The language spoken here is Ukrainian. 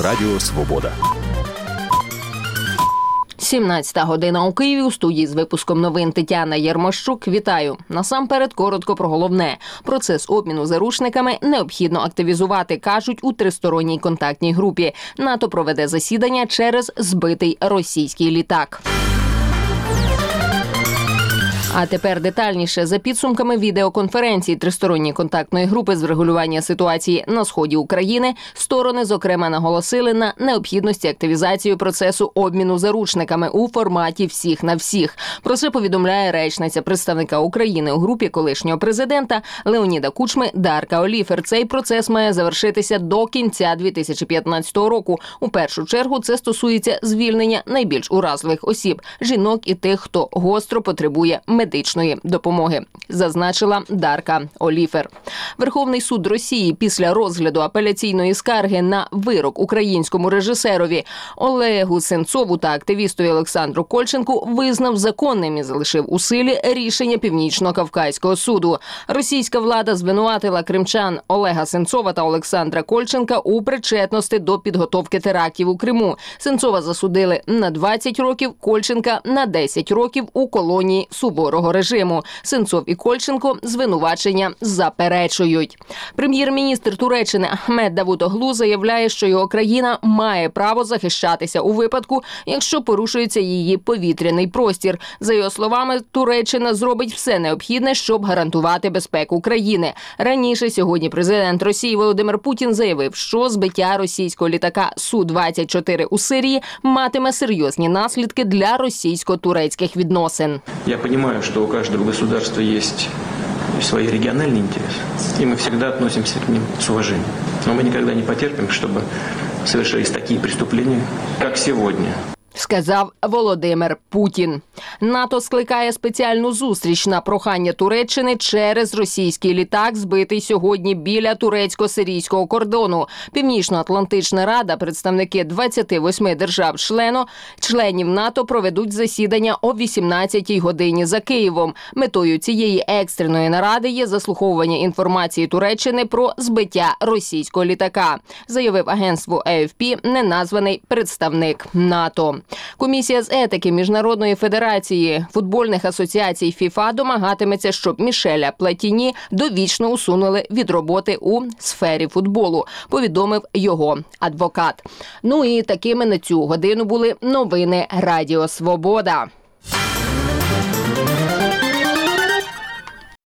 Радіо Свобода. 17 година у Києві. У студії з випуском новин Тетяна Єрмощук. Вітаю. Насамперед, коротко про головне. Процес обміну заручниками необхідно активізувати, кажуть у тристоронній контактній групі. НАТО проведе засідання через збитий російський літак. А тепер детальніше. За підсумками відеоконференції тристоронньої контактної групи з врегулювання ситуації на сході України, сторони, зокрема, наголосили на необхідності активізації процесу обміну заручниками у форматі всіх на всіх. Про це повідомляє речниця представника України у групі колишнього президента Леоніда Кучми Дарка Оліфер. Цей процес має завершитися до кінця 2015 року. У першу чергу це стосується звільнення найбільш уразливих осіб – жінок і тих, хто гостро потребує медичної допомоги, зазначила Дарка Оліфер. Верховний суд Росії після розгляду апеляційної скарги на вирок українському режисерові Олегу Сенцову та активістові Олександру Кольченку визнав законним і залишив у силі рішення Північно-Кавказького суду. Російська влада звинуватила кримчан Олега Сенцова та Олександра Кольченка у причетності до підготовки терактів у Криму. Сенцова засудили на 20 років, Кольченка на 10 років у колонії суворого режиму. Сенцов і Кольченко звинувачення заперечують. Прем'єр-міністр Туреччини Ахмед Давутоглу заявляє, що його країна має право захищатися у випадку, якщо порушується її повітряний простір. За його словами, Туреччина зробить все необхідне, щоб гарантувати безпеку країни. Раніше сьогодні президент Росії Володимир Путін заявив, що збиття російського літака Су-24 у Сирії матиме серйозні наслідки для російсько-турецьких відносин. Я понимаю, что у каждого государства есть свои региональные интересы, и мы всегда относимся к ним с уважением. Но мы никогда не потерпим, чтобы совершались такие преступления, как сегодня. Сказав Володимир Путін. НАТО скликає спеціальну зустріч на прохання Туреччини через російський літак, збитий сьогодні біля турецько-сирійського кордону. Північно-Атлантична рада, представники 28 держав-членів НАТО проведуть засідання о 18-й годині за Києвом. Метою цієї екстреної наради є заслуховування інформації Туреччини про збиття російського літака, заявив агентству AFP неназваний представник НАТО. Комісія з етики Міжнародної федерації футбольних асоціацій ФІФА домагатиметься, щоб Мішеля Платіні довічно усунули від роботи у сфері футболу, повідомив його адвокат. Ну і такими на цю годину були новини Радіо Свобода.